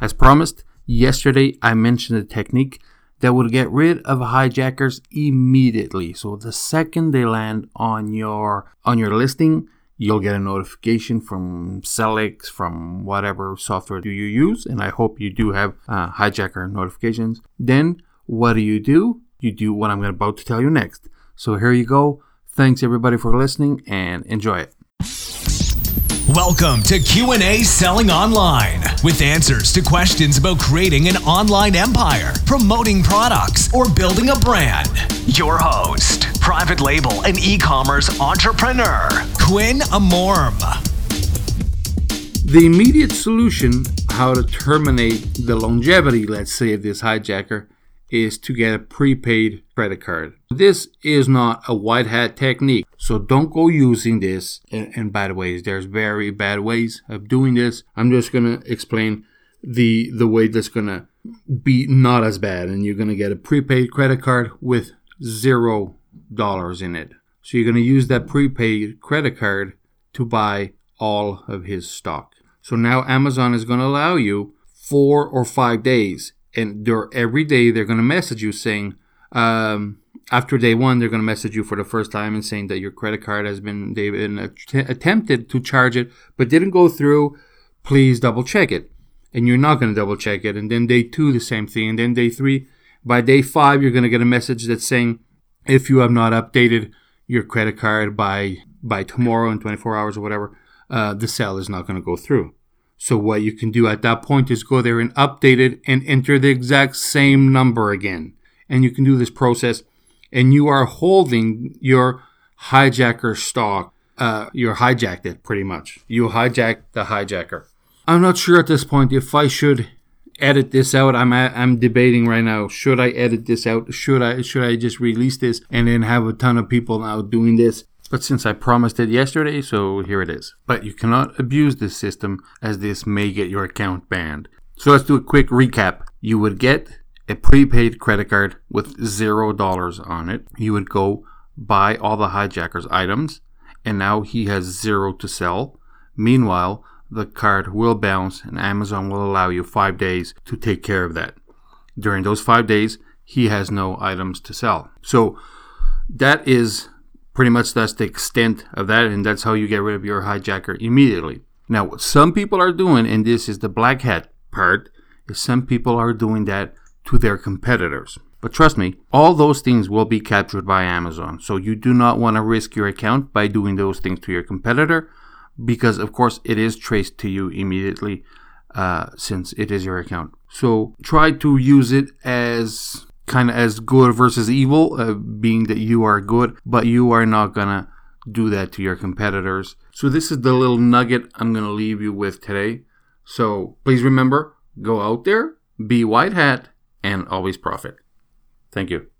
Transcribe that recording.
As promised, yesterday I mentioned a technique that would get rid of hijackers immediately. So the second they land on your listing, you'll get a notification from Selix, from whatever software do you use, and I hope you do have hijacker notifications. Then what do? You do what I'm about to tell you next. So here you go. Thanks everybody for listening and enjoy it. Welcome to Q&A Selling Online, with answers to questions about creating an online empire, promoting products, or building a brand. Your host, private label and e-commerce entrepreneur, Quinn Amorm. The immediate solution, how to terminate the longevity, let's say, of this hijacker, is to get a prepaid credit card. This is not a white hat technique, so don't go using this in bad ways. There's very bad ways of doing this. I'm just going to explain the way that's going to be not as bad, and you're going to get a prepaid credit card with $0 in it. So you're going to use that prepaid credit card to buy all of his stock. So now Amazon is going to allow you 4 or 5 days. And every day they're going to message you saying, after day 1, they're going to message you for the first time and saying that your credit card they've been attempted to charge it, but didn't go through. Please double check it. And you're not going to double check it. And then day 2, the same thing. And then day 3, by day 5, you're going to get a message that's saying, if you have not updated your credit card by tomorrow in 24 hours or whatever, the sale is not going to go through. So what you can do at that point is go there and update it and enter the exact same number again. And you can do this process, and you are holding your hijacker stock. You're hijacked it pretty much. You hijacked the hijacker. I'm not sure at this point if I should edit this out. I'm debating right now. Should I edit this out? Should I just release this and then have a ton of people now doing this? But since I promised it yesterday, so here it is. But you cannot abuse this system, as this may get your account banned. So let's do a quick recap. You would get a prepaid credit card with $0 on it. You would go buy all the hijacker's items, and now he has 0 to sell. Meanwhile, the card will bounce, and Amazon will allow you 5 days to take care of that. During those 5 days, he has no items to sell. So that is pretty much that's the extent of that, and that's how you get rid of your hijacker immediately. Now, what some people are doing, and this is the black hat part, is some people are doing that to their competitors. But trust me, all those things will be captured by Amazon. So you do not want to risk your account by doing those things to your competitor, because of course it is traced to you immediately since it is your account. So try to use it as kind of as good versus evil, being that you are good, but you are not gonna do that to your competitors. So this is the little nugget I'm gonna leave you with today. So please remember, go out there, be white hat, and always profit. Thank you.